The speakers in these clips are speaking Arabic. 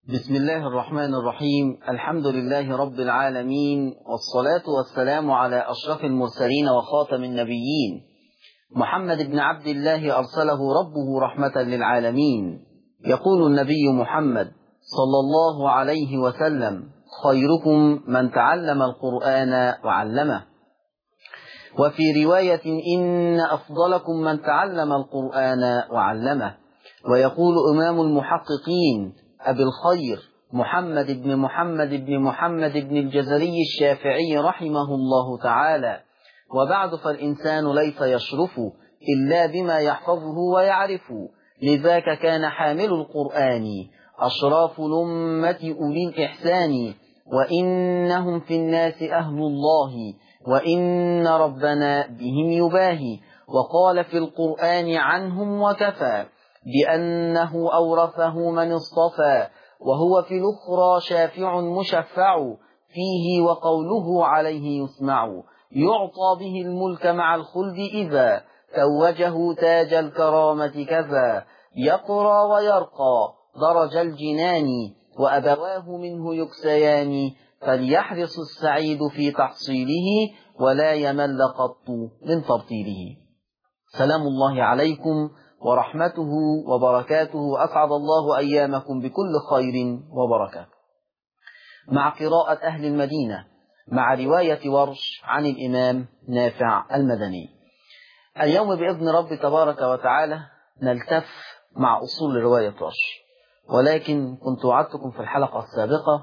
بسم الله الرحمن الرحيم. الحمد لله رب العالمين، والصلاة والسلام على أشرف المرسلين وخاتم النبيين محمد بن عبد الله أرسله ربه رحمة للعالمين. يقول النبي محمد صلى الله عليه وسلم: خيركم من تعلم القرآن وعلمه. وفي رواية: إن أفضلكم من تعلم القرآن وعلمه. ويقول إمام المحققين أبي الخير محمد بن محمد بن الجزري الشافعي رحمه الله تعالى: وبعد فالإنسان ليس يشرف إلا بما يحفظه ويعرف، لذاك كان حامل القرآن أشراف الأمة أولي الإحسان، وإنهم في الناس أهل الله، وإن ربنا بهم يباهي. وقال في القرآن عنهم وكفى بأنه أورثه من اصطفى، وهو في الأخرى شافع مشفع فيه، وقوله عليه يسمع. يعطى به الملك مع الخلد إذا توجه تاج الكرامة كذا، يقرى ويرقى درج الجنان، وأبواه منه يكسيان، فليحرص السعيد في تحصيله، ولا يمل قط من ترتيله. سلام الله عليكم ورحمته وبركاته، أسعد الله أيامكم بكل خير وبركة. مع قراءة أهل المدينة مع رواية ورش عن الإمام نافع المدني. اليوم بإذن رب تبارك وتعالى نلتف مع أصول رواية ورش، ولكن كنت وعدتكم في الحلقة السابقة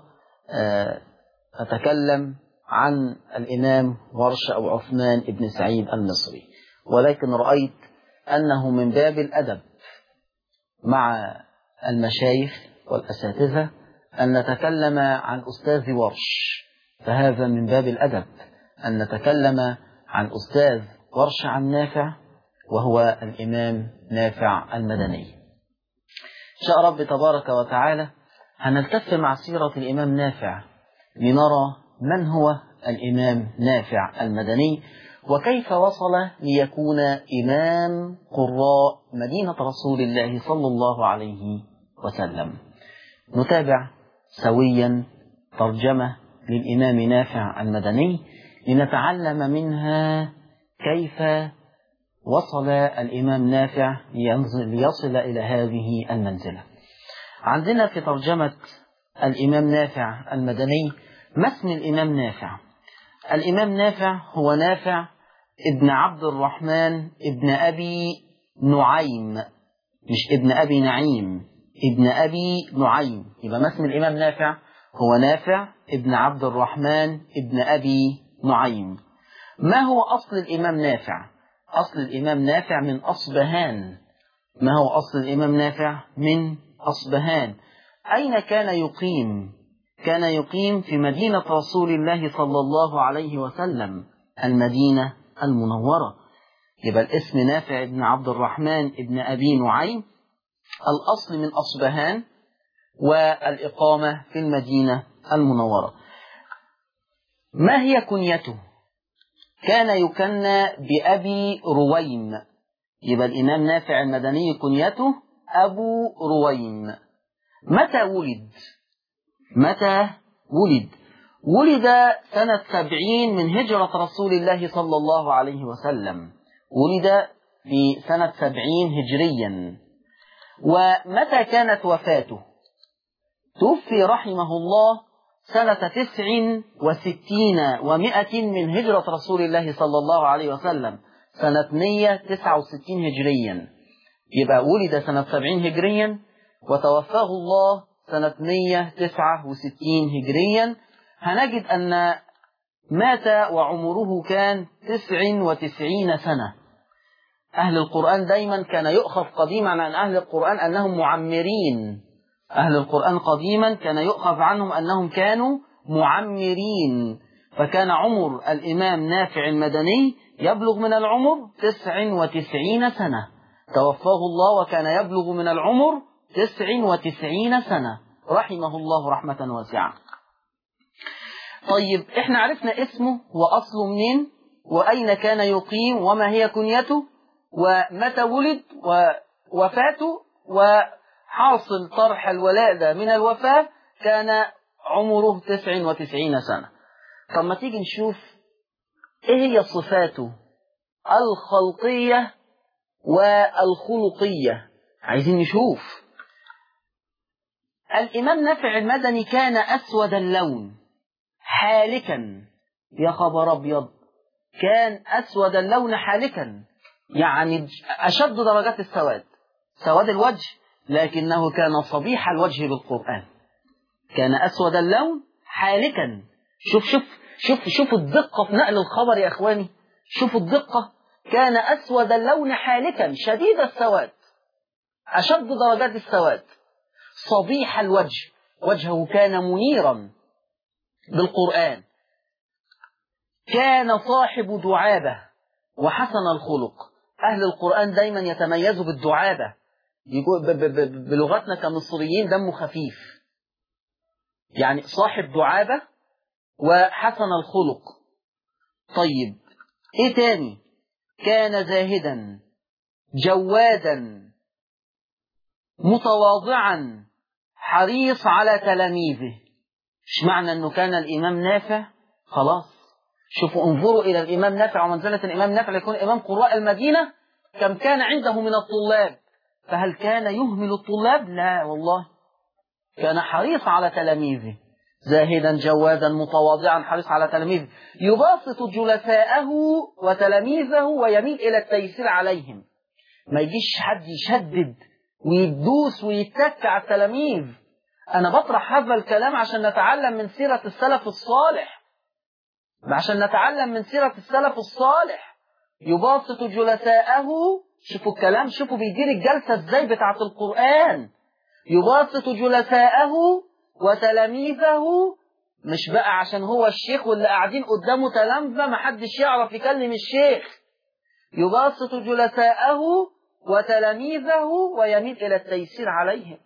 أتكلم عن الإمام ورش أو عثمان بن سعيد المصري، ولكن رأيت أنه من باب الأدب مع المشايخ والأساتذة أن نتكلم عن أستاذ ورش، فهذا من باب الأدب أن نتكلم عن أستاذ ورش عن نافع، وهو الإمام نافع المدني. شاء رب تبارك وتعالى هنلتف مع سيرة الإمام نافع لنرى من هو الإمام نافع المدني، وكيف وصل ليكون إمام قراء مدينة رسول الله صلى الله عليه وسلم. نتابع سويا ترجمة للإمام نافع المدني لنتعلم منها كيف وصل الإمام نافع ليصل إلى هذه المنزلة. عندنا في ترجمة الإمام نافع المدني ما اسم الإمام نافع؟ الإمام نافع هو نافع ابن عبد الرحمن ابن أبي نعيم، مش ابن أبي نعيم، ابن أبي نعيم. يبقى ما اسم الإمام نافع؟ هو نافع ابن عبد الرحمن ابن أبي نعيم. ما هو أصل الإمام نافع؟ أصل الإمام نافع من أصبهان. ما هو أصل الإمام نافع؟ من أصبهان. أين كان يقيم؟ كان يقيم في مدينة رسول الله صلى الله عليه وسلم، المدينة المنورة. يبقى الاسم نافع بن عبد الرحمن ابن أبي نعيم، الأصل من أصبهان، والإقامة في المدينة المنورة. ما هي كنيته؟ كان يكنى بأبي رويم. يبقى الإمام نافع المدني كنيته أبو رويم. متى ولد؟ متى ولد؟ ولد سنة 70 من هجرة رسول الله صلى الله عليه وسلم، ولد في سنة 70 هجريا. ومتى كانت وفاته؟ توفي رحمه الله سنة 69 و100 من هجرة رسول الله صلى الله عليه وسلم، سنة 169 هجريا. يبقى ولد سنة 70 هجريا وتوفاه الله سنة 169 هجريا. هنجد أن مات وعمره كان 99 سنة. أهل القرآن دايما كان يؤخذ قديما عن أهل القرآن أنهم معمرين. أهل القرآن قديما كان يؤخذ عنهم أنهم كانوا معمرين، فكان عمر الإمام نافع المدني يبلغ من العمر 99 سنة. توفاه الله وكان يبلغ من العمر 99 سنة، رحمه الله رحمة واسعة. طيب احنا عرفنا اسمه وأصله منين وأين كان يقيم وما هي كنيته ومتى ولد ووفاته حاصل طرح الولادة من الوفاة كان عمره 99 سنة. طب ما تيجي نشوف إيه هي صفاته الخلقية والخلقية. عايزين نشوف. الإمام نافع المدني كان أسود اللون حالكا. يا خبر أبيض، كان أسود اللون حالكا، يعني أشد درجات السواد، سواد الوجه، لكنه كان صبيح الوجه بالقرآن. كان أسود اللون حالكا. شوف الدقة في نقل الخبر يا أخواني، شوفوا الدقة. كان أسود اللون حالكا شديد السواد، أشد درجات السواد، صبيح الوجه، وجهه كان منيرا بالقرآن. كان صاحب دعابة وحسن الخلق. أهل القرآن دايما يتميزوا بالدعابة، بلغتنا كمصريين دمه خفيف، يعني صاحب دعابة وحسن الخلق. طيب إيه تاني؟ كان زاهدا جوادا متواضعا حريص على تلاميذه. مش معنى أنه كان الإمام نافع خلاص. شوفوا، انظروا إلى الإمام نافع ومنزلة الإمام نافع ليكون إمام قراء المدينة. كم كان عنده من الطلاب؟ فهل كان يهمل الطلاب؟ لا والله، كان حريص على تلاميذه. زاهدا جوادا متواضعا حريص على تلاميذه، يباسط جلساءه وتلاميذه ويميل إلى التيسير عليهم. ما يجيش حد يشدد ويدوس ويتك على التلاميذ. أنا بطرح هذا الكلام عشان نتعلم من سيرة السلف الصالح، عشان نتعلم من سيرة السلف الصالح. يباسط جلساءه، شوفوا الكلام، شوفوا بيدير الجلسة ازاي بتاعت القرآن. يباسط جلساءه وتلاميذه، مش بقى عشان هو الشيخ واللي قاعدين قدامه تلامذة محدش يعرف يكلم الشيخ. يباسط جلساءه وتلاميذه ويميل إلى التيسير عليهم.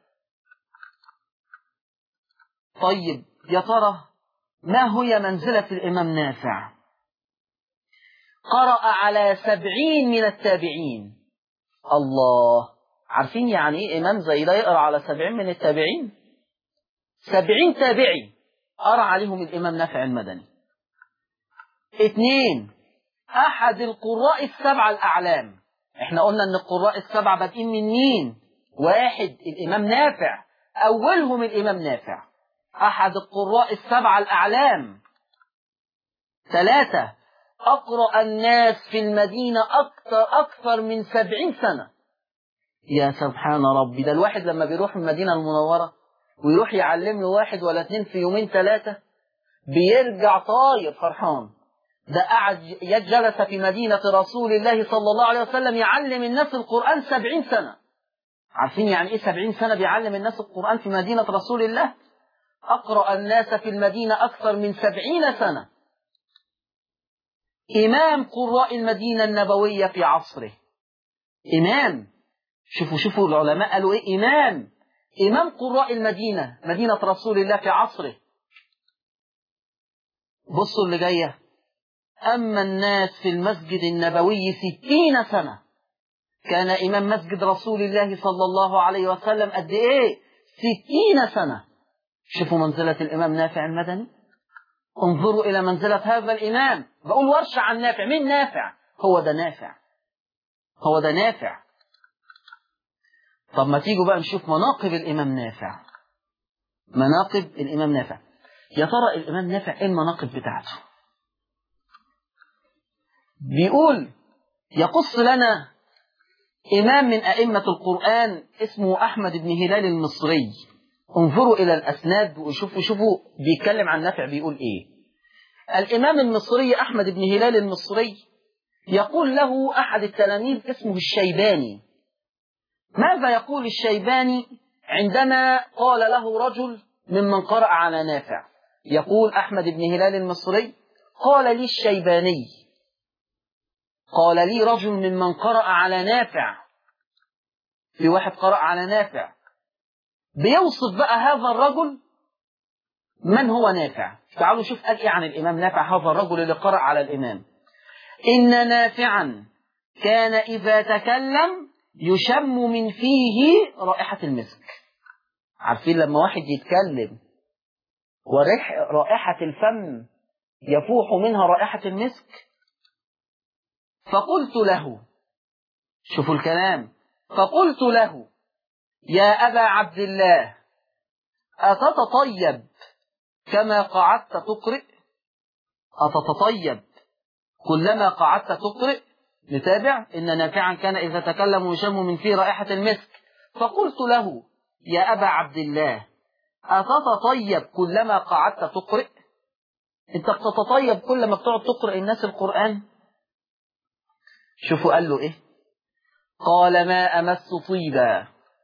طيب يا ترى ما هي منزلة الإمام نافع؟ قرأ على 70 من التابعين. الله، عارفين يعني إيه إمام زي ده يقرأ على 70 من التابعين؟ 70 تابعي قرأ عليهم الإمام نافع المدني. 2، أحد القراء السبعة الأعلام. إحنا قلنا أن القراء السبعة بادئين من مين؟ 1 الإمام نافع، أولهم الإمام نافع، أحد القراء السبعة الأعلام. 3، أقرأ الناس في المدينة أكثر من 70 سنة. يا سبحان ربي، ده الواحد لما بيروح المدينة المنورة ويروح يعلم له 1 ولا 2 في 2-3 بيرجع طاير فرحان. ده قعد جلس في مدينة رسول الله صلى الله عليه وسلم يعلم الناس القرآن 70 سنة. عارفين يعني إيه 70 سنة بيعلم الناس القرآن في مدينة رسول الله؟ أقرأ الناس في المدينة أكثر من 70 سنة. إمام قراء المدينة النبوية في عصره. إمام، شوفوا العلماء قالوا إيه؟ إمام قراء المدينة، مدينة رسول الله في عصره. بصوا اللي جاية. أما الناس في المسجد النبوي 60 سنة. كان إمام مسجد رسول الله صلى الله عليه وسلم قد إيه؟ 60 سنة. شوفوا منزلة الإمام نافع المدني. انظروا إلى منزلة هذا الإمام. بقول ورشة عن نافع. مين نافع؟ هو ده نافع، هو ده نافع. طب ما تيجوا بقى نشوف مناقب الإمام نافع. مناقب الإمام نافع. يا ترى الإمام نافع إيه المناقب بتاعته؟ بيقول يقص لنا إمام من أئمة القرآن اسمه أحمد بن هلال المصري. انظروا إلى الأسناد وشوفوا بيتكلم عن نافع بيقول إيه. الإمام المصري أحمد بن هلال المصري يقول له أحد التلاميذ اسمه الشيباني. ماذا يقول الشيباني عندما قال له رجل ممن قرأ على نافع؟ يقول أحمد بن هلال المصري: قال لي الشيباني، قال لي رجل ممن قرأ على نافع. في واحد قرأ على نافع. بيوصف بقى هذا الرجل من هو نافع. تعالوا شوف قال إيه عن الإمام نافع هذا الرجل اللي قرأ على الإمام. إن نافعا كان إذا تكلم يشم من فيه رائحة المسك. عارفين لما واحد يتكلم ورائحة الفم يفوح منها رائحة المسك؟ فقلت له، شوفوا الكلام، فقلت له: يا أبا عبد الله، أتتطيب كما قعدت تقرئ؟ أتتطيب كلما قعدت تقرئ؟ نتابع: إن نافعا كان إذا تكلم يشم من فيه رائحة المسك. فقلت له: يا أبا عبد الله، أتتطيب كلما قعدت تقرئ؟ أنت بتتطيب كل ما بتقعد تقرأ الناس القرآن؟ شوفوا قال له إيه؟ قال: ما أمس طيبا،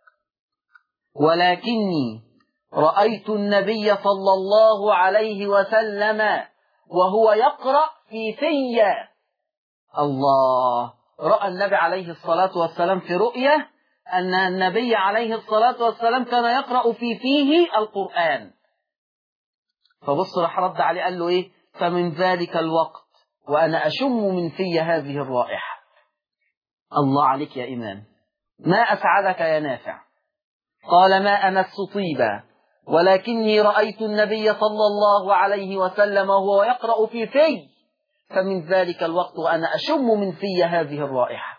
ولكني رأيت النبي صلى الله عليه وسلم وهو يقرأ في الله، رأى النبي عليه الصلاة والسلام في رؤية أن النبي عليه الصلاة والسلام كان يقرأ فيه القرآن. فبص راح رد عليه قال له إيه؟ فمن ذلك الوقت وأنا أشم من في هذه الرائحة. الله عليك يا إمام، ما أسعدك يا نافع. قال: ما أمس طيبا، ولكني رأيت النبي صلى الله عليه وسلم وهو يقرأ في فمن ذلك الوقت وأنا أشم من في هذه الرائحة.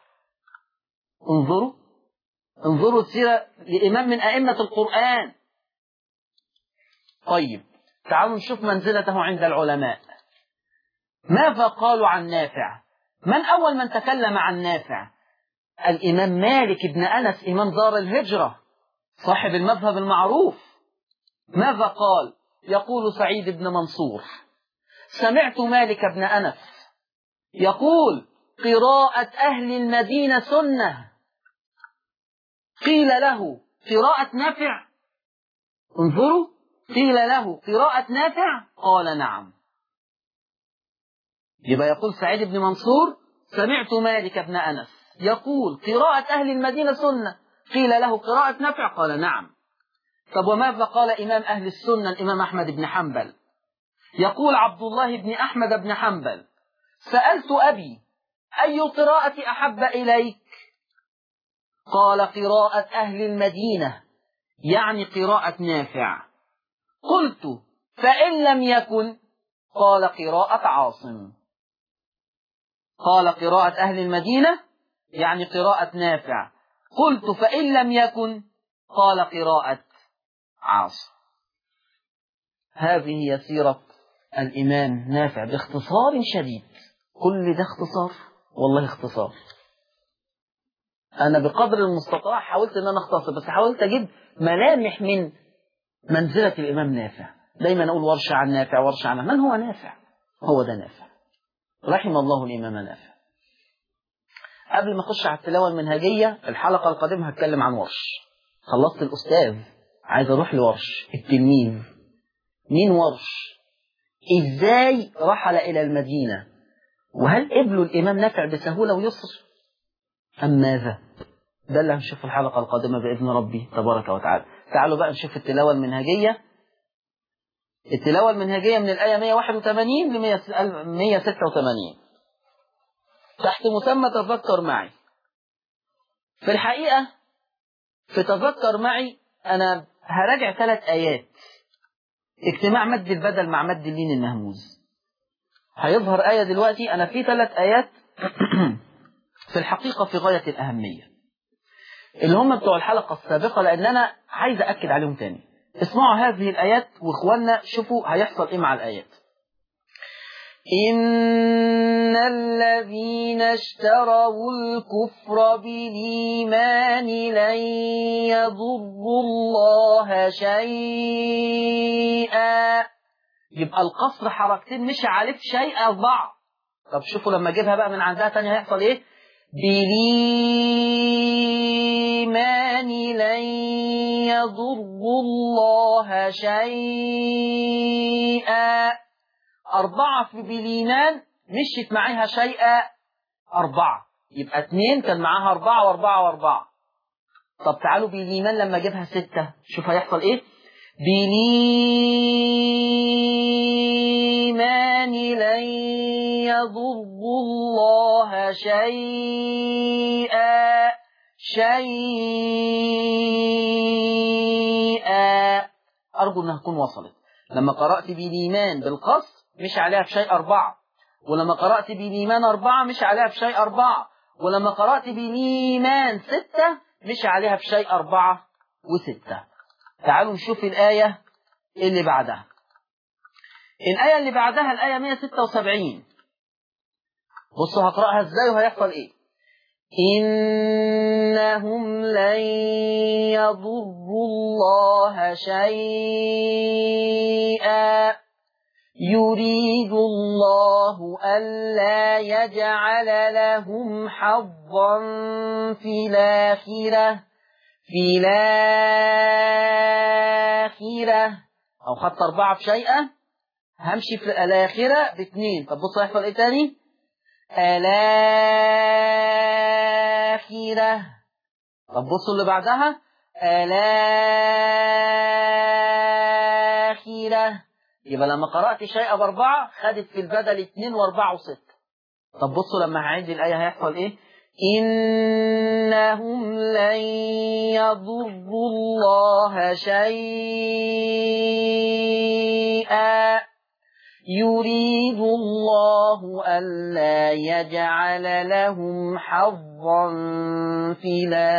انظروا السيرة لإمام من أئمة القرآن. طيب تعالوا نشوف منزلته عند العلماء. ماذا قالوا عن نافع؟ من أول من تكلم عن نافع؟ الإمام مالك بن أنس، إمام دار الهجرة، صاحب المذهب المعروف. ماذا قال؟ يقول سعيد بن منصور: سمعت مالك بن أنس يقول: قراءة أهل المدينة سنة. قيل له: قراءة نافع؟ انظروا، قيل له: قراءة نافع؟ قال: نعم. يبقى يقول سعيد بن منصور: سمعت مالك بن أنس يقول: قراءة أهل المدينة سنة. قيل له: قراءة نافع؟ قال: نعم. طب وماذا قال إمام أهل السنة الإمام أحمد بن حنبل؟ يقول عبد الله بن أحمد بن حنبل: سألت أبي: أي قراءة أحب إليك؟ قال: قراءة أهل المدينة، يعني قراءة نافع. قلت: فإن لم يكن؟ قال: قراءة عاصم. قال: قراءة أهل المدينة يعني قراءة نافع. قلت: فإن لم يكن؟ قال: قراءة عاصم. هذه هي سيرة الإمام نافع باختصار شديد. كل ده اختصار، والله اختصار. أنا بقدر المستطاع حاولت أن أنا أختصر، بس حاولت أجيب ملامح من منزلة الإمام نافع. دايما أقول ورشة عن نافع، ورشة عن من هو نافع. هو ده نافع، رحم الله الإمام نافع. قبل ما أخش على التلاوة المنهجية، الحلقة القادمة هتكلم عن ورش. خلصت الأستاذ، عايز أروح لورش التلميذ. مين ورش؟ إزاي رحل إلى المدينة؟ وهل قبلوا الإمام نافع بسهولة ويسر أم ماذا؟ ده اللي هنشوف في الحلقة القادمة بإذن ربي تبارك وتعالى. تعالوا بقى نشوف التلاوة المنهجية. التلاوة المنهجية من الآية 181 ل 186 تحت مسمى تذكر معي. في الحقيقة في تذكر معي أنا هراجع 3 آيات: اجتماع مد البدل مع مد اللين المهموز. هيظهر آية دلوقتي. أنا في 3 آيات في الحقيقة في غاية الأهمية، اللي هم بتوع الحلقة السابقة، لأن أنا عايز أأكد عليهم تاني. اسمعوا هذه الآيات وإخواننا شوفوا هيحصل إيه مع الآيات. إن الذين اشتروا الكفر بالإيمان لن يضروا الله شيئا. يبقى القصر حركتين مش عارف شيئا ضع. طب شوفوا لما اجيبها بقى من عندها تاني هيحصل ايه؟ بالإيمان لن يضروا الله شيئا. 4 في بالإيمان مشيت معاها شيئا 4، يبقى 2 كان معاها 4 و4 و4. طب تعالوا بالإيمان لما اجيبها 6، شوف هيحصل ايه؟ بالإيمان لن يضروا الله شيئا أرجو أنها تكون وصلت. لما قرأت بالإيمان بالقصر مش عليها في شيء 4، ولما قرأت بالإيمان 4 مش عليها في شيء 4، ولما قرأت بالإيمان 6 مش عليها في شيء 4 و6. تعالوا نشوف الآية اللي بعدها. الآية اللي بعدها الآية 176. بصوا هقرأها ازاي وهيحصل ايه. إنهم لن يضروا الله شيئا يريد الله ألا يجعل لهم حظا في الآخرة أو خط 4 في شيئا، همشي في الآخرة ب2. طب بصوا هيحصل ايه تاني. الآخرة. طب بصوا اللي بعدها الآخرة. يبقى لما قرأت شيء ب4 خدت في البدل 2 و4 و6. طب بصوا لما هعيد الآية هيحصل ايه. إنهم لن يضروا الله شيئا يريد الله ألا يجعل لهم حظا في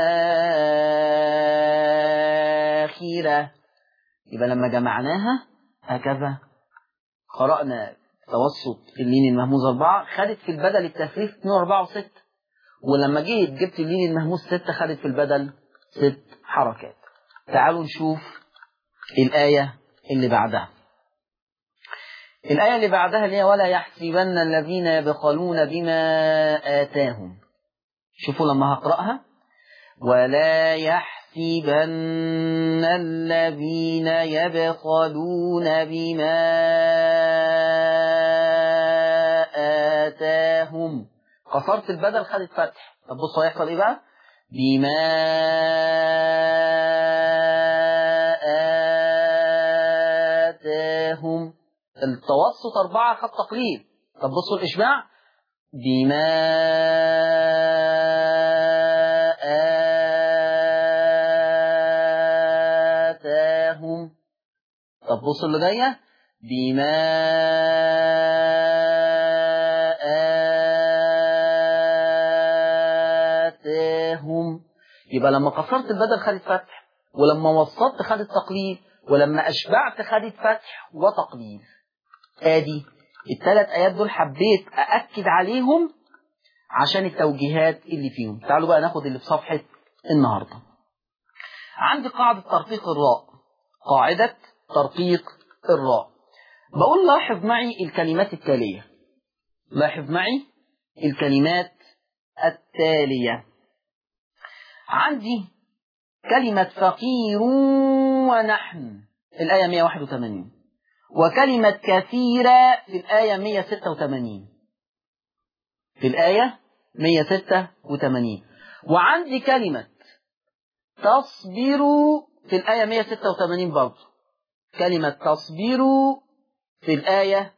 الآخرة. يبقى لما جمعناها هكذا قرأنا توسط اللين المهموز 4 خدت في البدل التثليث 2 و4 و6، ولما جيت جبت اللين المهموز 6 خدت في البدل 6 حركات. تعالوا نشوف الآية اللي بعدها. الآية اللي بعدها اللي هي ولا يحسبن الذين يبخلون بما آتاهم. شوفوا لما هقرأها ولا يحسبن الذين يبخلون بما آتاهم. قصرت البدل خدت فتح. طب بصوا هيحصل ايه بقى. بما آتاهم. التوسط 4 خط تقليل. طب بصوا الإشباع بما آتاهم. طب بصوا اللي جايه بما آتاهم. يبقى لما قصرت البدل خدت فتح، ولما وسطت خدت تقليل، ولما أشبعت خدت فتح وتقليل. ادي ال3 آيات دول حبيت أأكد عليهم عشان التوجيهات اللي فيهم. تعالوا بقى ناخد اللي في صفحة النهاردة. عندي قاعدة ترقيق الراء. قاعدة ترقيق الراء. بقول لاحظ معي الكلمات التالية. لاحظ معي الكلمات التالية. عندي كلمة فقير ونحن الآية 181، وكلمة كثيرة في الآية 186. في الآية 186. وعندي كلمة تصبروا في الآية 186 برضه. كلمة تصبروا في الآية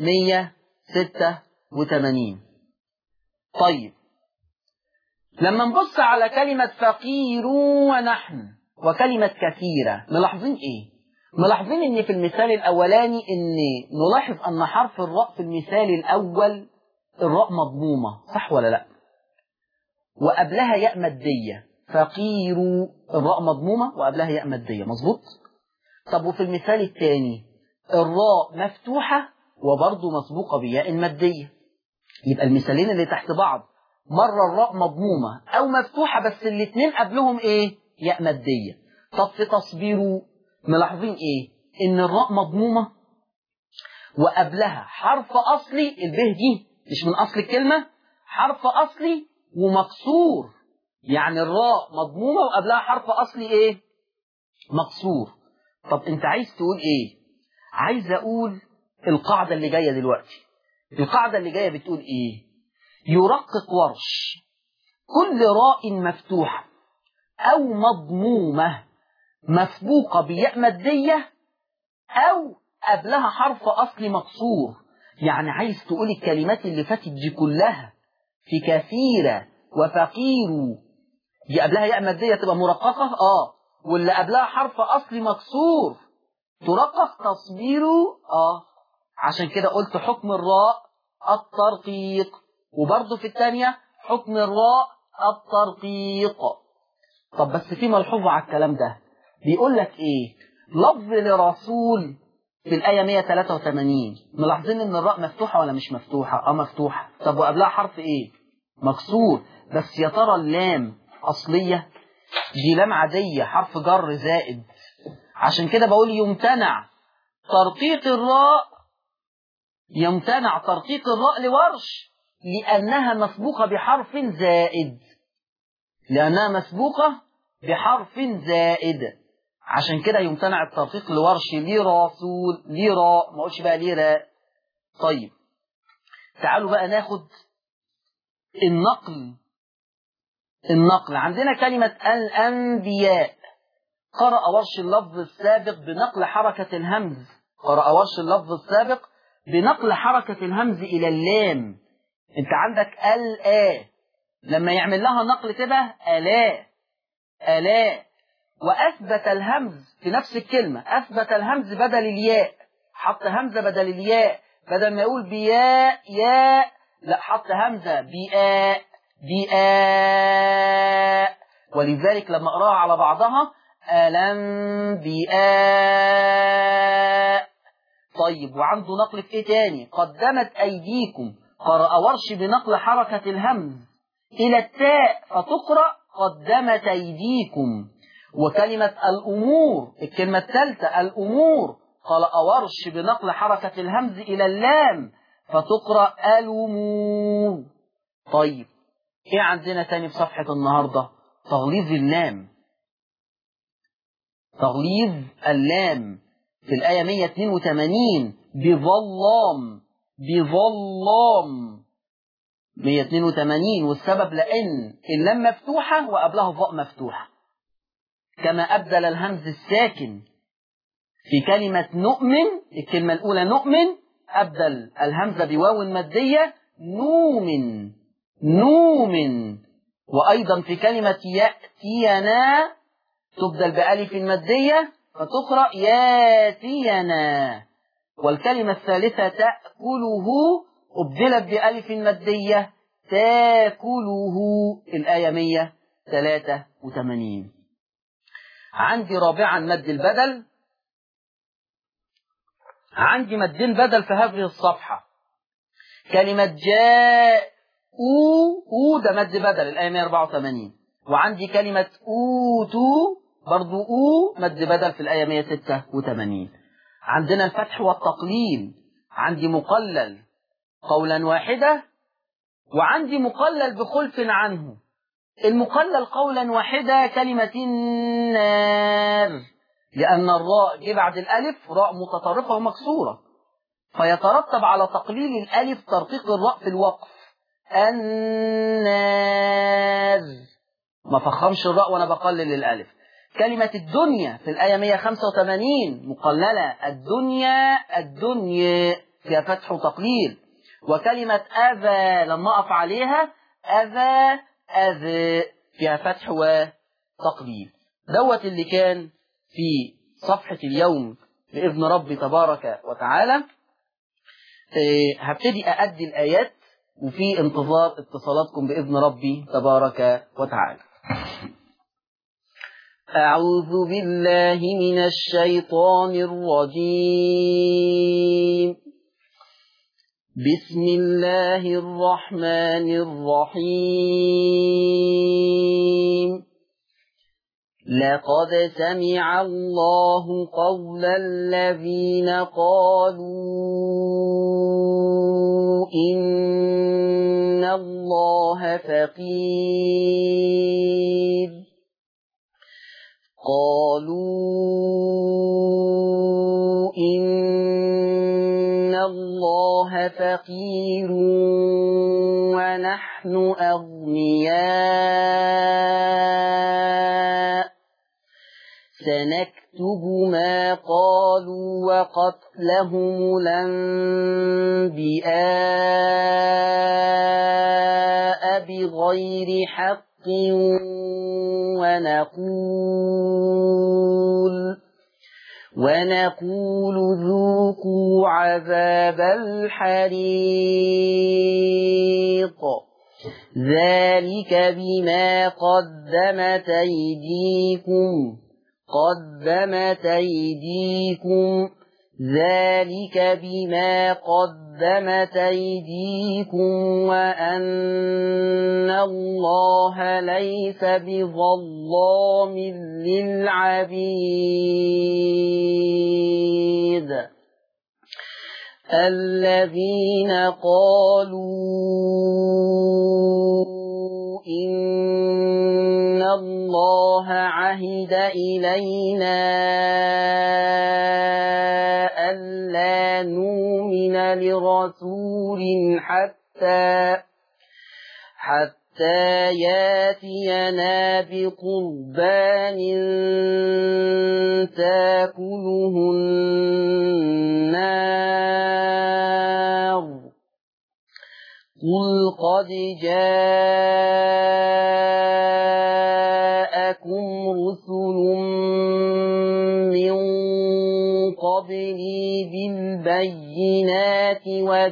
186. طيب لما نبص على كلمة فقير ونحن وكلمة كثيرة ملاحظين ايه؟ ملاحظين ان في المثال الاولاني ان نلاحظ ان حرف الراء في المثال الاول الراء مضمومة، صح ولا لا؟ وقبلها ياء مادية. فقير الراء مضمومة وقبلها ياء مادية، مظبوط؟ طب وفي المثال الثاني الراء مفتوحة وبرضه مسبوقة بياء مادية. يبقى المثالين اللي تحت بعض مرة الراء مضمومة او مفتوحة بس الاثنين قبلهم ايه؟ ياء مادية. طب في تصبيروا ملاحظين ايه؟ ان الراء مضمومة وقبلها حرف اصلي. البه دي مش من اصل الكلمة، حرف اصلي ومكسور. يعني الراء مضمومة وقبلها حرف اصلي ايه؟ مكسور. طب انت عايز تقول ايه؟ عايز اقول القاعدة اللي جاية دلوقتي. القاعدة اللي جاية بتقول ايه؟ يرقق ورش كل راء مفتوحة او مضمومة مسبوقة بياء مادية او قبلها حرف اصلي مكسور. يعني عايز تقول الكلمات اللي فاتت دي كلها في كثيرة وفقير دي قبلها ياء مادية تبقى مرققة، واللي قبلها حرف اصلي مكسور ترقق تصبيره عشان كده قلت حكم الراء الترقيق، وبرضه في الثانية حكم الراء الترقيق. طب بس في ملحوظة على الكلام ده، بيقول لك ايه؟ لفظ لرسول في الآية 183 ملاحظين ان الراء مفتوحة ولا مش مفتوحة؟ مفتوحة. طب وقبلها حرف ايه؟ مكسور. بس يا ترى اللام أصلية؟ دي لام عادية حرف جر زائد. عشان كده بقول يمتنع ترقيق الراء، يمتنع ترقيق الراء لورش لأنها مسبوقة بحرف زائد، لأنها مسبوقة بحرف زائد. عشان كده يمتنع الترقيق لورش لرسول، لراء، ما قلتش بقى لراء. طيب تعالوا بقى ناخد النقل. عندنا كلمة الأنبياء، قرأ ورش اللفظ السابق بنقل حركة الهمز، قرأ ورش اللفظ السابق بنقل حركة الهمز إلى اللام. انت عندك الآ، لما يعمل لها نقل تبقى ألا، وأثبت الهمز في نفس الكلمة، أثبت الهمز بدل الياء، حط همزة بدل الياء، بدل ما يقول بياء ياء لا حط همزة بياء. ولذلك لما أقراها على بعضها الأنبياء. طيب وعنده نقل في ايه تاني؟ قدمت أيديكم، قرأ ورش بنقل حركة الهمز إلى التاء فتقرأ قدمت أيديكم. وكلمة الأمور الكلمة الثالثة الأمور، قرأ ورش بنقل حركة الهمز إلى اللام فتقرأ الأمور. طيب ايه عندنا تاني في صفحة النهاردة؟ تغليظ اللام، تغليظ اللام في الآية 182 بظلام، 182. والسبب لأن اللام مفتوحة وقبلها ظاء مفتوحة، كما أبدل الهمز الساكن في كلمة نؤمن، الكلمة الأولى نؤمن أبدل الهمزة بواو مادية نومن. وأيضا في كلمة يأتينا تبدل بألف مادية فتقرأ ياتينا. والكلمة الثالثة تأكله أبدلت بألف مادية تاكله، الآية 183. عندي رابعا مد البدل، عندي مدين بدل في هذه الصفحة. كلمة جاء ده مد بدل الآية 184. وعندي كلمة أوتوا برضو مد بدل في الآية 186. عندنا الفتح والتقليل، عندي مقلل قولا واحدة وعندي مقلل بخلف عنه. المقلل قولا واحدة كلمة النار، لأن الراء جه بعد الألف راء متطرفة ومكسورة، فيترتب على تقليل الألف ترقيق الراء في الوقف النار، ما فخمش الراء وأنا بقلل الألف. كلمة الدنيا في الآية 185 مقللة، الدنيا فيها فتح وتقليل. وكلمة أذى لما أقف عليها أذى فيها فتح وتقليل. دوت اللي كان في صفحة اليوم بإذن ربي تبارك وتعالى. هبتدي أأدي الآيات وفي انتظار اتصالاتكم بإذن ربي تبارك وتعالى. أعوذ بالله من الشيطان الرجيم. بسم الله الرحمن الرحيم. لقد سمع الله قول الذين قالوا إن الله فقير، قالوا إن الله فقير ونحن أغنياء، سنكتب ما قالوا وقتلهم الأنبياء بغير حق ونقول ذوقوا عذاب الحريق ذلك بما قدمت أيديكم ذلك بما قدمت أيديكم وأن الله ليس بظلام للعبيد الذين قالوا إن الله عهد إلينا ألا نؤمن لرسول حتى ياتينا بقربان تاكله النار قل قد جاءكم رسل من قبلي بالبينات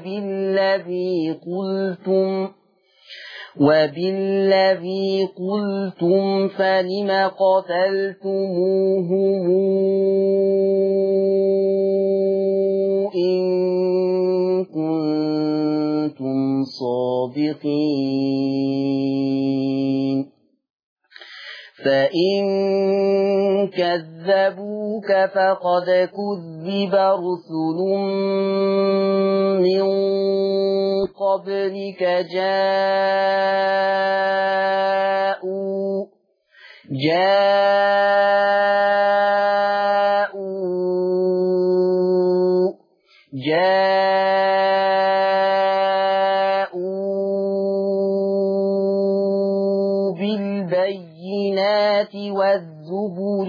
وبالذي قلتم فلم قتلتموهم إن كنتم صادقين فإن كذبوك فقد كذب رسل من قبلك جاءوا بالبينات والزبر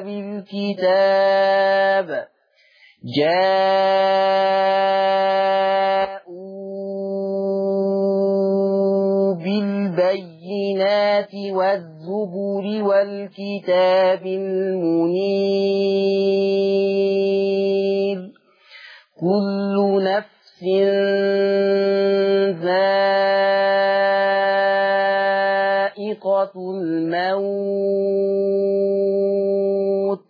والكتاب المنير كل نفس ذائقة الموت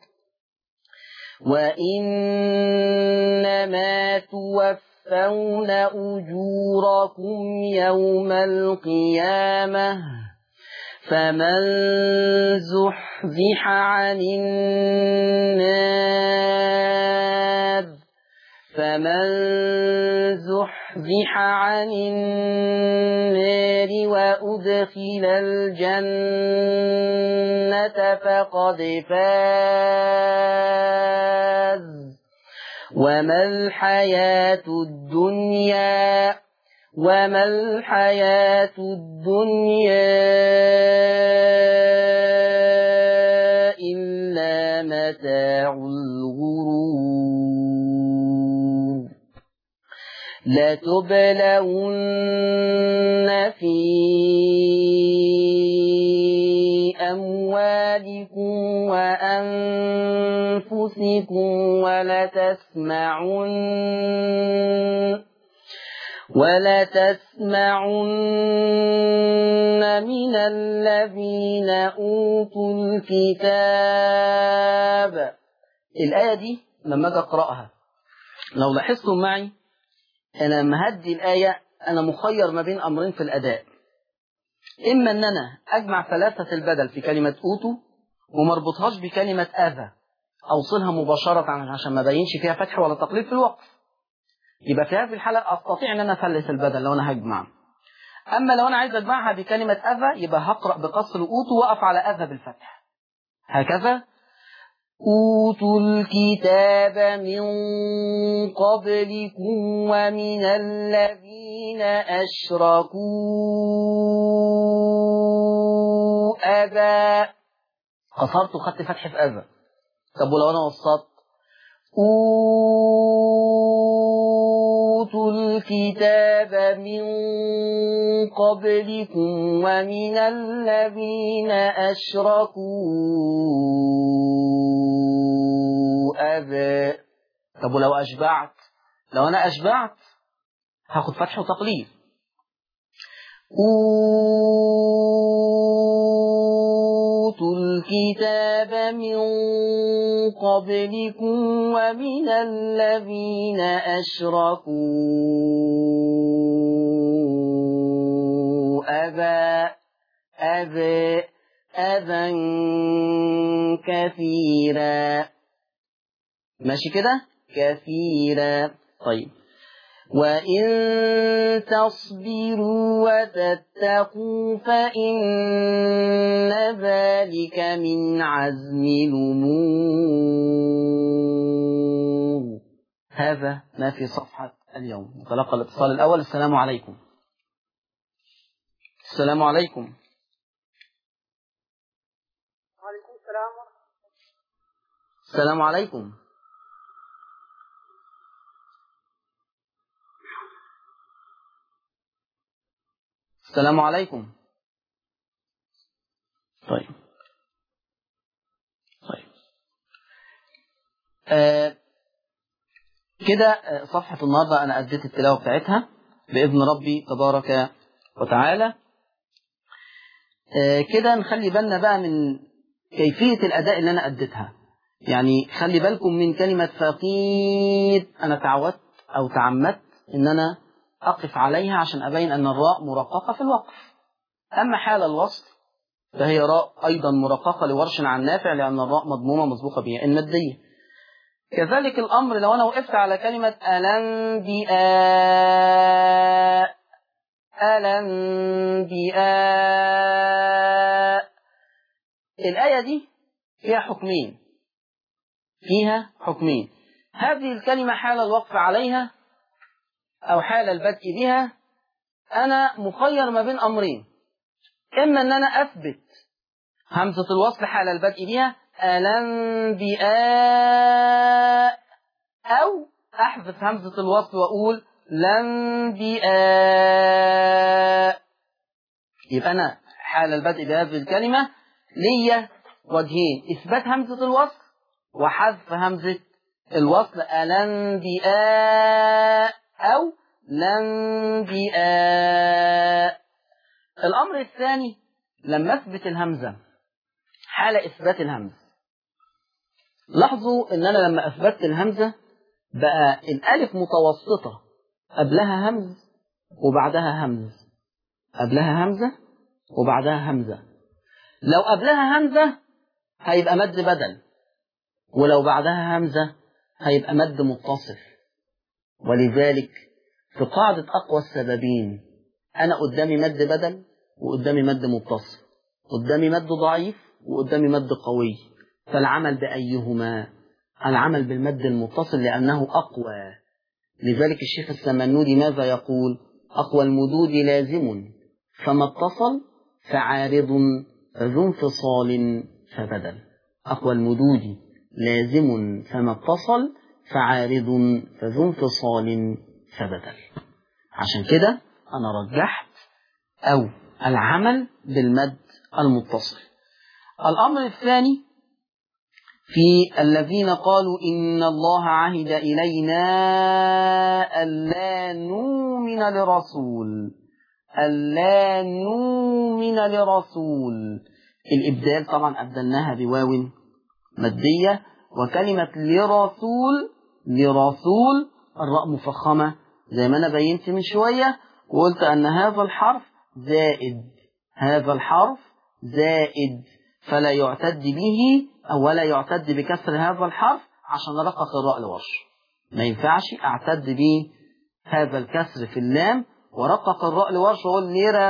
وإنما توفون أجوركم يوم القيامة فمن زحزح عن النار وأدخل الجنة فقد فاز وما الحياة الدنيا إلا متاع الغرور لتبلون في أموالكم وأنفسكم ولتسمعن من الذين أوتوا الكتاب. الآية دي لما أجي أقرأها لو لاحظتم معي أنا لما هدي الآية أنا مخير ما بين أمرين في الأداء، إما أن أنا أجمع ثلاثة البدل في كلمة أوتوا وما اربطهاش بكلمة أذى أوصلها مباشرة عشان ما بينش فيها فتح ولا تقليل في الوقف، يبقى في هذه الحالة أستطيع أن أنا أثلث البدل لو أنا هجمع. أما لو أنا عايز أجمعها بكلمة أذى يبقى هقرأ بقصر أوتوا وأقف على أذى بالفتح هكذا. أوتوا الكتاب من قبلكم ومن الذين أشركوا أذى، قصرت وخدت فتح في أذى. طب ولو أنا وسطت أوتوا الكتاب من قبلكم ومن الذين أشركوا أبا. طب ولو أشبعت، لو أنا أشبعت هاخد فتح وتقليل. أوتوا الكتاب من قبلكم ومن الذين أشركوا أذى كثيرا. ماشي كده؟ كثيرا. طيب، وإن تصبروا وتتقوا فإن ذلك من عزم الأمور. هذا ما في صفحة اليوم. نتلقى الاتصال الأول. السلام عليكم. السلام عليكم. وعليكم السلام. السلام عليكم. السلام عليكم. طيب كده صفحة النهاردة أنا أديت التلاوة بتاعتها بإذن ربي تبارك وتعالى. كده نخلي بالنا بقى من كيفية الأداء اللي أنا أديتها. يعني خلي بالكم من كلمة فقيد، أنا تعودت أو تعمدت إن أنا أقف عليها عشان أبين أن الراء مرققة في الوقف. أما حال الوصل فهي راء أيضا مرققة لورش عن نافع، لأن الراء مضمومة مسبوقة بها المادية. كذلك الأمر لو أنا وقفت على كلمة الأنبياء، الآية دي فيها حكمين. هذه الكلمة حال الوقف عليها أو حال البدء بها أنا مخير ما بين أمرين: إما أن أنا أثبت همزة الوصل حال البدء بها الأنبياء، أو أحذف همزة الوصل وأقول الأنبياء. يبقى أنا حال البدء بهذه الكلمة لي وجهين: إثبات همزة الوصل وحذف همزة الوصل الأنبياء أو الأنبياء. الأمر الثاني لما أثبت الهمزة حال إثبات الهمزة، لاحظوا إن أنا لما أثبت الهمزة بقى الألف متوسطة قبلها همز وبعدها همز، قبلها همزة وبعدها همزة. لو قبلها همزة هيبقى مد بدل، ولو بعدها همزة هيبقى مد متصل. ولذلك في قاعدة أقوى السببين أنا قدامي مد بدل وقدامي مد متصل، قدامي مد ضعيف وقدامي مد قوي، فالعمل بأيهما؟ العمل بالمد المتصل لأنه أقوى. لذلك الشيخ السمنودي ماذا يقول؟ أقوى المدود لازم فما اتصل فعارض فذو انفصال فبدل. أقوى المدود لازم فما اتصل فعارض فذو انفصال فبدل. عشان كده أنا رجحت أو العمل بالمد المتصل. الأمر الثاني في الذين قالوا إن الله عهد إلينا ألا نؤمن لرسول. الإبدال طبعا أبدلناها بواو مادية، وكلمة لرسول الراء مفخمة زي ما أنا بينت من شوية، وقلت أن هذا الحرف زائد فلا يعتد به أو ولا يعتد بكسر هذا الحرف عشان أرقق الراء لورش. ما ينفعش أعتد به هذا الكسر في اللام ورقق الراء لورش وأقول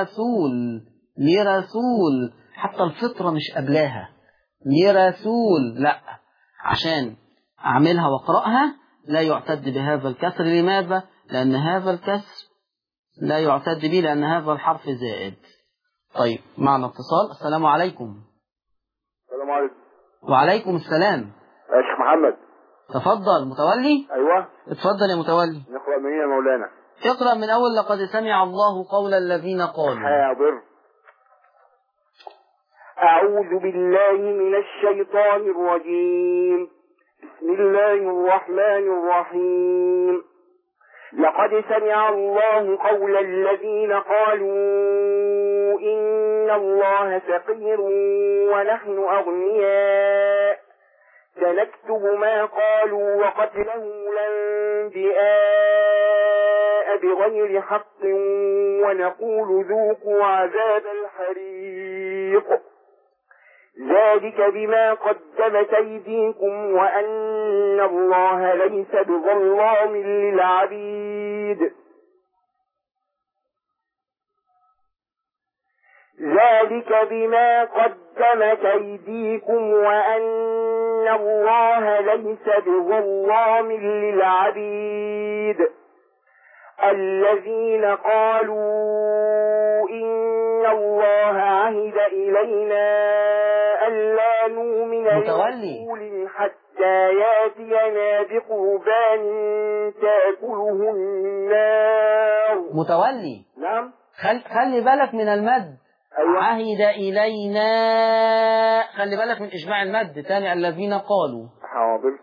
لرسول، حتى الفطرة مش قبلها لرسول، لا، عشان أعملها وأقرأها لا يعتد بهذا الكسر. لماذا؟ لأن هذا الكسر لا يعتد به لأن هذا الحرف زائد. طيب معنا اتصال. السلام عليكم. السلام عليكم. وعليكم السلام. يا شيخ محمد. تفضل متولي. أيوة اتفضل يا متولي. نقرأ منين يا مولانا؟ اقرأ من أول لقد سمع الله قول الذين قالوا. حاضر. أعوذ بالله من الشيطان الرجيم. بسم الله الرحمن الرحيم. لقد سمع الله قول الذين قالوا إن الله فقير ونحن أغنياء سنكتب ما قالوا وقتلهم الأنبياء بغير حق ونقول ذوقوا عذاب الحريق ذلك بما قدمت أيديكم وأن الله ليس بظلام للعبيد ذلك بما قدمت أيديكم وأن الله ليس بظلام للعبيد الذين قالوا إن الله عهد إلينا ألا نؤمن لرسول حتى يأتينا بقربان تأكله النار. متولي. نعم. خلي بالك من المد. أيوة. عهد إلينا، خلي بالك من إجماع المد تاني. الذين قالوا. حاضر.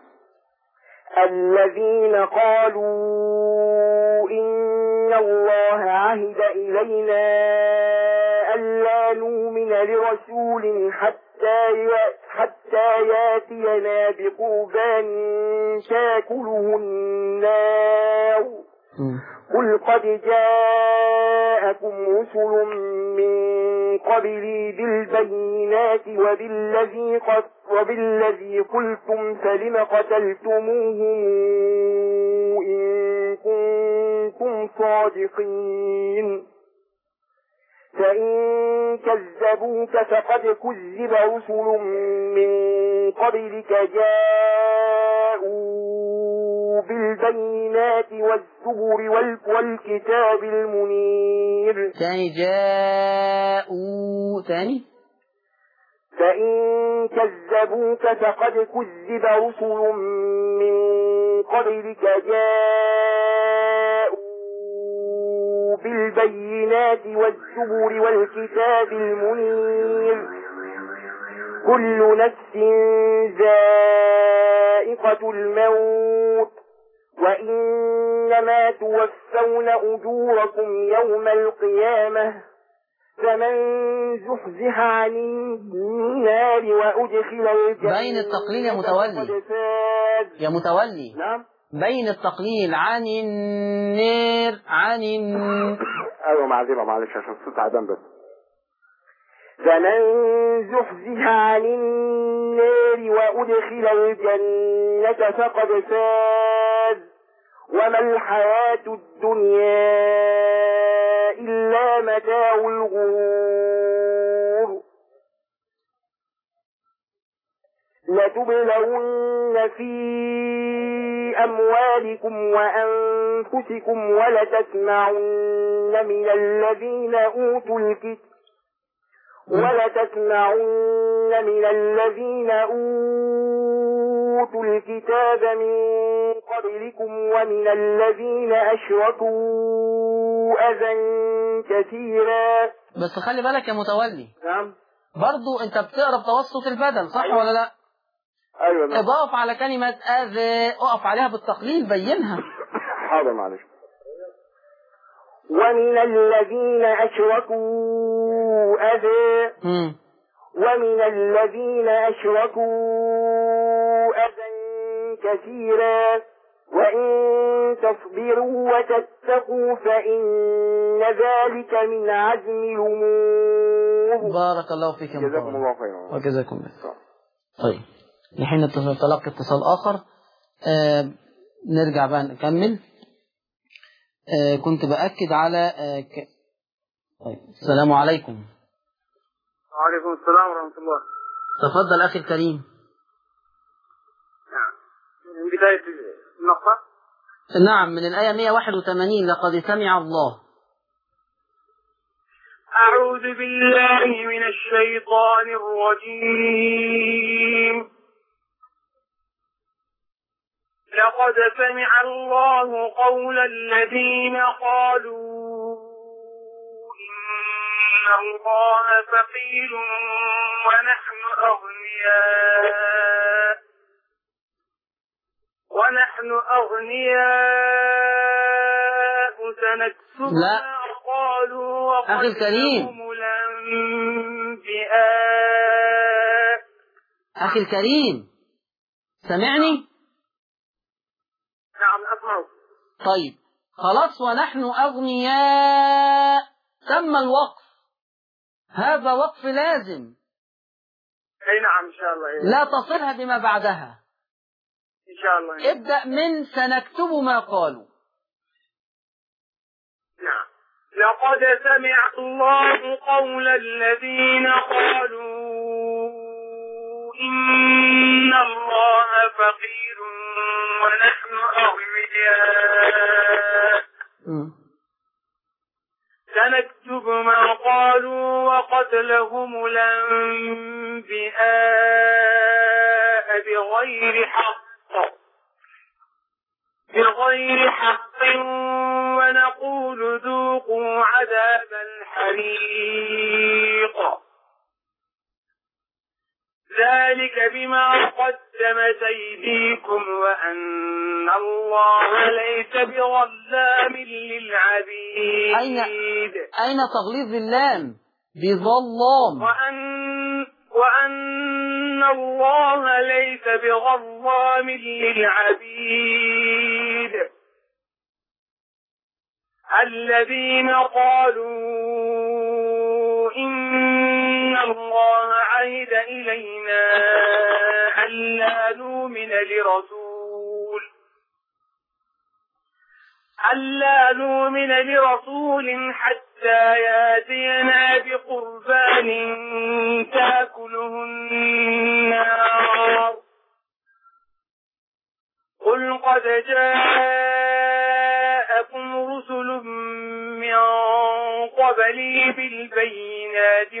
الذين قالوا إن الله عهد إلينا ألا نؤمن لرسول حتى يأتينا بقربان تأكله النار. قل قد جاءكم رسل من قبلي بالبينات وبالذي قلتم فلم قتلتموهم إن كنتم صادقين فإن كذبوك فقد كذب رسل من قبلك جاءوا بالبينات والزبر والكتاب المنير. تاني جاءوا تاني. فإن كذبوك فقد كذب رسل من قبلك جاءوا بالبينات والزبر والكتاب المنير كل نفس ذائقة الموت وإنما توفون أجوركم يوم القيامة فمن زحزح عن النار وأدخل الجنة. بين التقليل يا متولي. يا متولي. نعم. بين التقليل عن النار ايوه معذرة معلش عشان الصوت عدم بس. فمن زحزح عن النار وأدخل الجنة فقد فاز وما الحياة الدنيا إلا متاع الغرور. لتبلون في أموالكم وأنفسكم ولتسمعن من الذين أوتوا الكتاب من قبلكم ومن الذين أشركوا أذى كثيرا. بس خلي بالك يا متولي. نعم. برضو انت بتقرا بتوسط البدل صح أيوة. ولا لا؟ ايوه نعم. اضاف على كلمة أذى، اقف عليها بالتقليل بينها. حاضر معلش. ومن الذين أشركوا أذى ومن الذين أشركوا أذى كثيرا وإن تصبروا وتتقوا فإن ذلك من عزم الأمور. بارك الله فيك يا متولي. جزاكم الله خيرا. وجزاكم الله. طيب نحن نتلقى اتصال آخر. نرجع بقى نكمل. كنت بأكد على طيب السلام عليكم. وعليكم السلام ورحمة الله. تفضل أخي الكريم. نعم من بداية النقطة. نعم من الآية 181 لقد سمع الله. أعوذ بالله من الشيطان الرجيم. لقد سمع الله قول الذين قالوا إن الله فقير ونحن أغنياء ونحن أغنياء سنكتب لا. ما قالوا أخي الكريم. وقتلهم الأنبياء. أخي الكريم سمعني؟ نعم أسمعك. طيب خلاص، ونحن أغنياء تم الوقف، هذا وقف لازم، أي نعم إن شاء الله. لا تصلها بما بعدها. إن شاء الله. ابدأ من سنكتب ما قالوا. نعم. لقد سمع الله قول الذين قالوا إن الله فقير ونحن أغنياء سنكتب ما قالوا وقتلهم الأنبياء بغير حق ونقول ذوقوا عذاب الحريق ذلك بما قدمت أيديكم وأن الله ليس بظلام للعبيد. أين تغليظ اللام بظلام؟ وأن الله ليس بظلام للعبيد. الذين قالوا إن الله عهد إلينا ألا نؤمن لرسول حتى يأتينا بقربان تأكله النار قل قد جاءكم رسل من قبلي بالبينات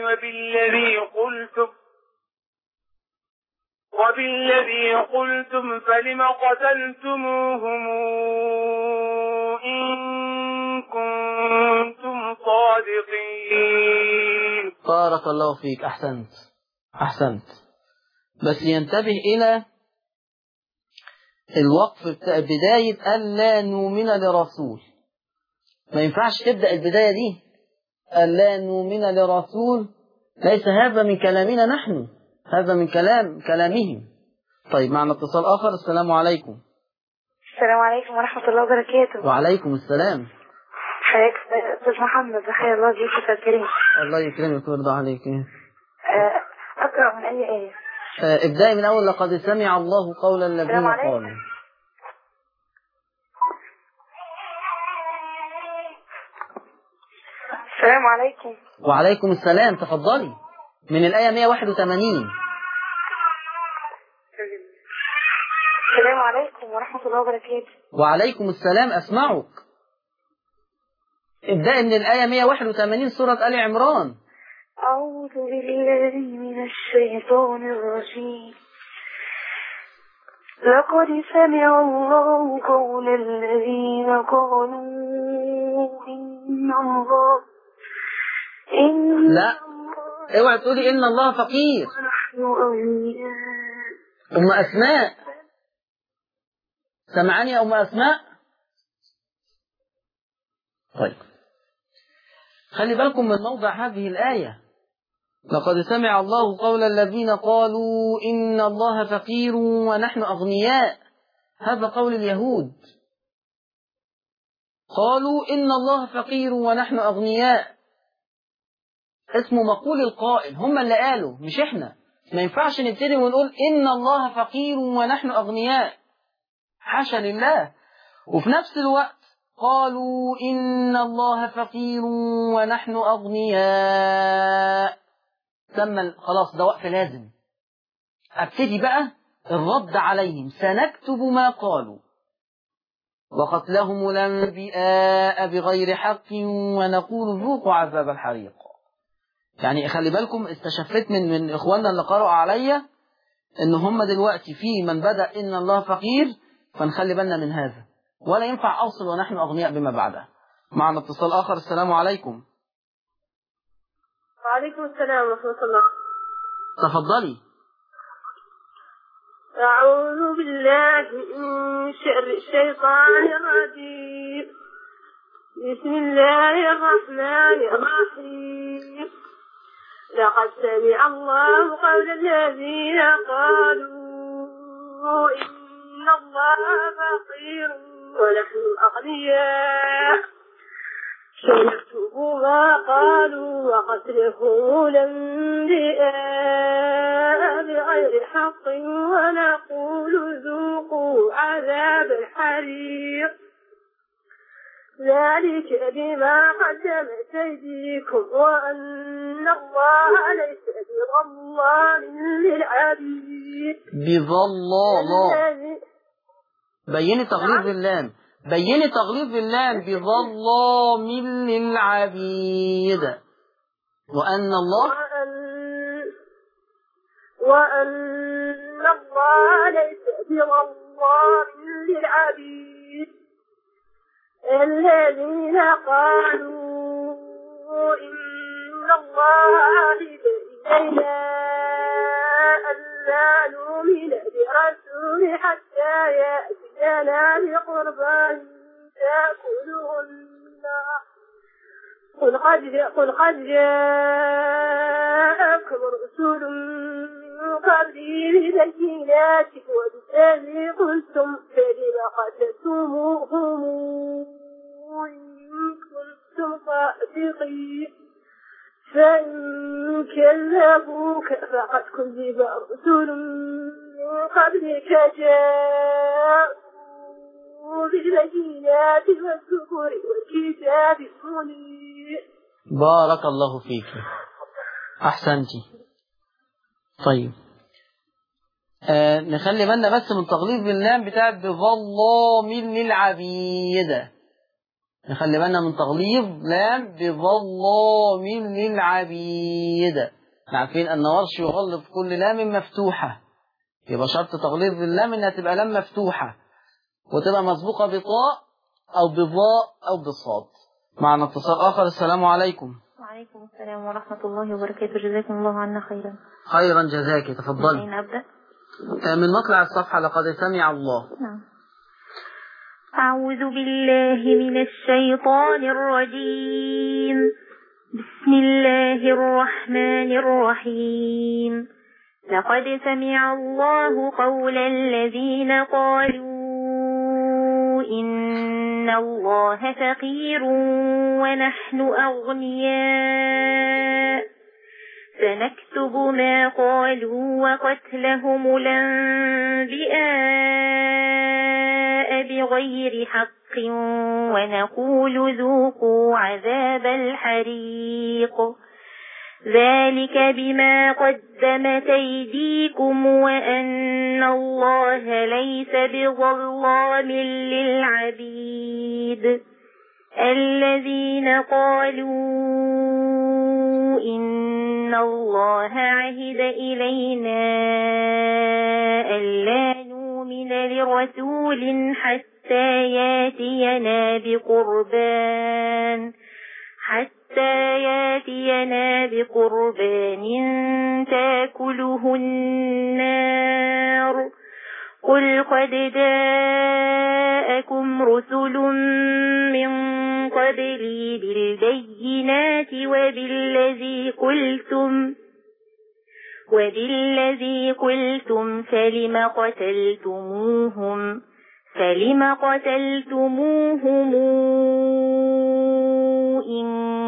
وبالذي قلتم فلم قتلتموهم إن كنتم صادقين. بارك الله فيك، أحسنت. بس ينتبه إلى الوقف بداية ألا نؤمن لرسول، ما ينفعش تبدأ البداية دي ألا نؤمن لرسول، ليس هذا من كلامنا نحن، هذا من كلامهم. طيب معنا اتصال آخر. السلام عليكم. السلام عليكم ورحمة الله وبركاته. وعليكم السلام. حياك أستاذ محمد، حيا الله بيك يا كريم. الله يكرمك ويرضى عليك. أقرأ من أي آية؟ ابدأي من أول لقد سمع الله قول الذين قالوا. السلام عليكم. وعليكم السلام، تفضلي من الآية 181. السلام عليكم ورحمة الله وبركاته. وعليكم السلام، أسمعك. ابدأي من الآية 181 سورة آل عمران. أعوذ بالله من الشيطان الرجيم. لقد سمع الله قول الذين قالوا إن الله لا، اوعي تقولي إن الله فقير. ونحن أغنياء. أم أسماء، سمعني يا أم أسماء؟ طيب خلي بالكم من موضع هذه الآية. لقد سمع الله قول الذين قالوا إن الله فقير ونحن أغنياء، هذا قول اليهود، قالوا إن الله فقير ونحن أغنياء، اسمه مقول القائل، هم اللي قالوا مش إحنا. ما ينفعش نبتدي ونقول إن الله فقير ونحن أغنياء، حاشا لله. وفي نفس الوقت قالوا إن الله فقير ونحن أغنياء، خلاص ده وقف لازم. ابتدي بقى الرد عليهم. سنكتب ما قالوا وقتلهم الأنبياء بغير حق ونقول ذوقوا عذاب الحريق. يعني خلي بالكم، استشفيت من إخواننا اللي قرأوا عليا إن هم دلوقتي في من بدأ إن الله فقير، فنخلي بالنا من هذا، ولا ينفع أوصل ونحن أغنياء بما بعدها. معنا اتصال آخر. السلام عليكم. وعليكم السلام ورحمة الله. تفضلي. أعوذ بالله من شر الشيطان الرجيم. بسم الله الرحمن الرحيم. لقد سمع الله قول الذين قالوا إن الله فقير ونحن أغنياء سنكتب ما قالوا وقتلهم الأنبياء بغير حق ونقول ذوقوا عذاب الحريق ذلك بما قدمت أيديكم وأن الله ليس بظلام للعبيد. بظلام بيني تغليظ اللام، بيني تغليظ اللام. بظلام للعبيد وأن الله ليس بظلام للعبيد. الذين قالوا إن الله عهد إلينا ألا نؤمن برسول حتى يأتينا بقربان تأكله النار قل قد جاءكم رسل من قبلي بالبينات وبالذي قلتم فلم قتلتموهم إن كنتم صادقين فإن كذبوك فقد كذب رسل من قبلك جاءوا بالبينات والزبر والكتاب المنير. بارك الله فيك، أحسنتي. طيب نخلي بالنا بس من تغليظ اللام بتاعت بظلام للعبيد. نخلي بالنا من تغليظ لام بظلام للعبيد. عارفين أن ورش يغلظ كل لام مفتوحة، يبقى شرط تغليظ اللام إنها تبقى لام مفتوحة وتبقى مسبوقة بطاء أو بضاء أو بصاد. معنا اتصال آخر. السلام عليكم. وعليكم السلام ورحمة الله وبركاته. جزاكم الله عنا خيرا. خيرا جزاك. تفضل. من أبدأ؟ من مطلع الصفحة. لقد سمع الله. نعم. أعوذ بالله من الشيطان الرجيم. بسم الله الرحمن الرحيم. لقد سمع الله قول الذين قالوا إن الله فقير ونحن أغنياء سنكتب ما قالوا وقتلهم الأنبياء بغير حق ونقول ذوقوا عذاب الحريق ذلك بما قدمت أيديكم وأن الله ليس بظلام للعبيد. الذين قالوا إن الله عهد إلينا ألا نؤمن لرسول حتى ياتينا بقربان تأكله النار قل قد جاءكم رسل من قبلي بالبينات وبالذي قلتم فلم قتلتموهم إن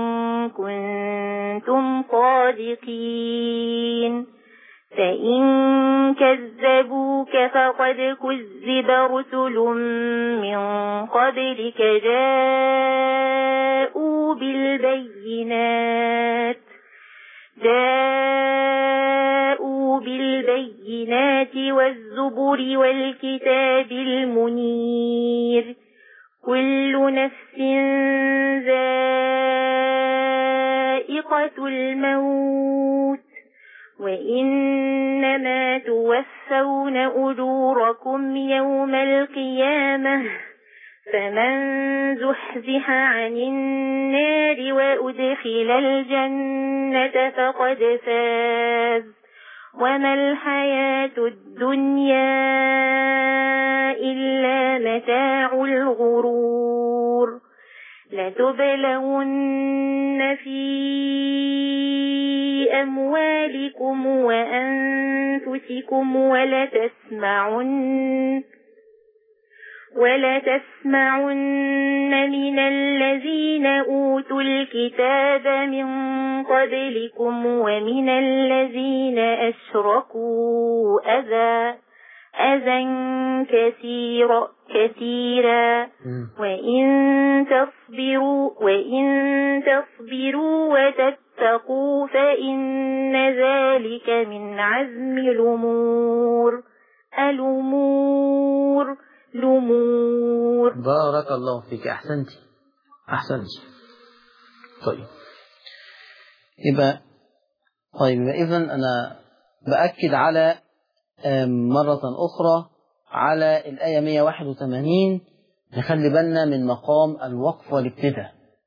كنتم صادقين فإن كذبوك فقد كذب رسل من قبلك جاءوا بالبينات والزبر والكتاب المنير كل نفس ذائقة الموت وإنما توفون أجوركم يوم القيامة فمن زحزح عن النار وأدخل الجنة فقد فاز وما الحياة الدنيا إلا متاع الغرور لتبلون في أموالكم وأنفسكم ولتسمعن من الذين أوتوا الكتاب من قبلكم ومن الذين أشركوا أذى كثيرا وإن تصبروا وتتقوا فإن ذلك من عزم الأمور. بارك الله فيك. أحسنتي. طيب يبقى إذن أنا بأكد على مرة أخرى على الآية 181. نخلي بالنا من مقام الوقف والابتداء.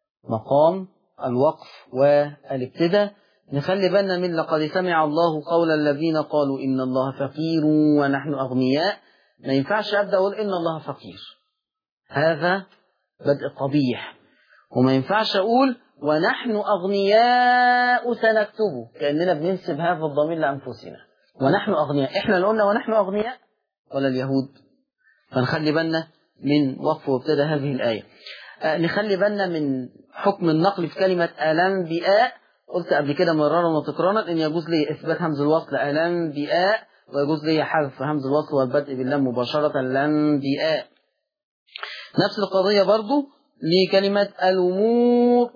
نخلي بالنا من لقد سمع الله قول الذين قالوا إن الله فقير ونحن أغنياء. ما ينفعش أبدأ أقول إن الله فقير، هذا بدء قبيح. وما ينفعش أقول ونحن أغنياء سنكتبه، كأننا بننسب هذا الضمير لأنفسنا. ونحن أغنياء، إحنا اللي قلنا ونحن أغنياء ولا اليهود؟ فنخلي بالنا من وقف وابتدى هذه الآية. نخلي بالنا من حكم النقل في كلمة الأنبياء. قلت قبل كده مرارا وتكرارا إن يجوز لي إثبات همز الوصل الأنبياء، ويجوز لي حذف همز الوصل والبدء باللام مباشرة الأنبياء. نفس القضية برضو لكلمة الأمور.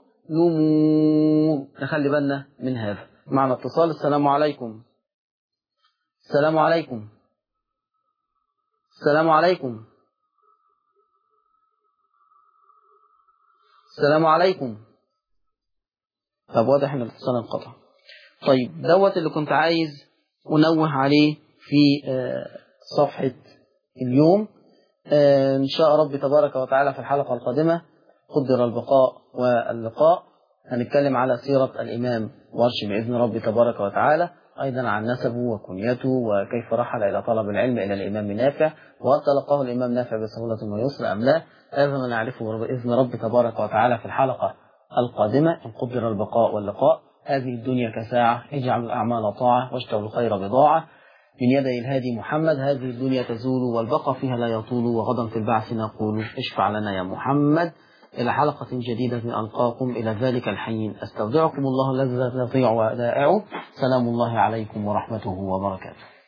نخلي بالنا من هذا. معنا اتصال. السلام عليكم. طب واضح ان الاتصال انقطع. طيب دوت اللي كنت عايز أنوه عليه في صفحة اليوم. إن شاء رب تبارك وتعالى في الحلقة القادمة قدر البقاء واللقاء هنتكلم على سيرة الإمام ورش بإذن رب تبارك وتعالى، أيضا عن نسبه وكنيته وكيف رحل إلى طلب العلم إلى الإمام نافع، وهل تلقاه الإمام نافع بسهولة ويسر أم لا. هذا ما نعرفه بإذن رب تبارك وتعالى في الحلقة القادمة إن قدر البقاء واللقاء. هذه الدنيا كساعة، اجعلوا الأعمال طاعة واشتروا الخير بضاعة. من يدي الهادي محمد. هذه الدنيا تزول والبقاء فيها لا يطول، وغدا في البعث نقول اشفع لنا يا محمد. إلى حلقة جديدة ألقاكم إلى ذلك الحين أستودعكم الله الذي لا تضيع ودائعه. سلام الله عليكم ورحمته وبركاته.